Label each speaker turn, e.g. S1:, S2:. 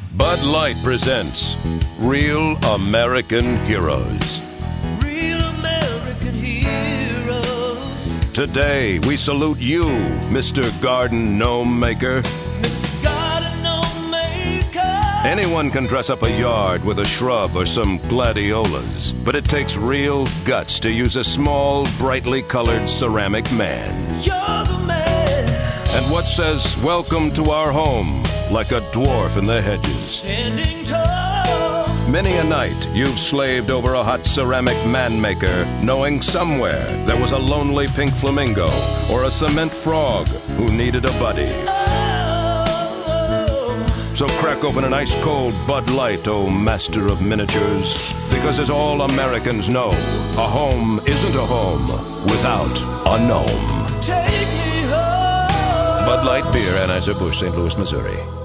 S1: Bud Light presents Real American Heroes.
S2: Real American heroes.
S1: Today, we salute you, Mr. Garden Gnome Maker.
S2: Mr. Garden Gnome Maker.
S1: Anyone can dress up a yard with a shrub or some gladiolas, but it takes real guts to use a small, brightly colored ceramic man.
S2: You're the man.
S1: And what says, "Welcome to our home," like a dwarf in the hedges?
S2: Standing tall.
S1: Many a night you've slaved over a hot ceramic man-maker, knowing somewhere there was a lonely pink flamingo or a cement frog who needed a buddy.
S2: Oh.
S1: So crack open an ice-cold Bud Light, oh master of miniatures, because as all Americans know, a home isn't a home without a gnome.
S2: Take me home.
S1: Bud Light Beer, Anheuser-Busch, St. Louis, Missouri.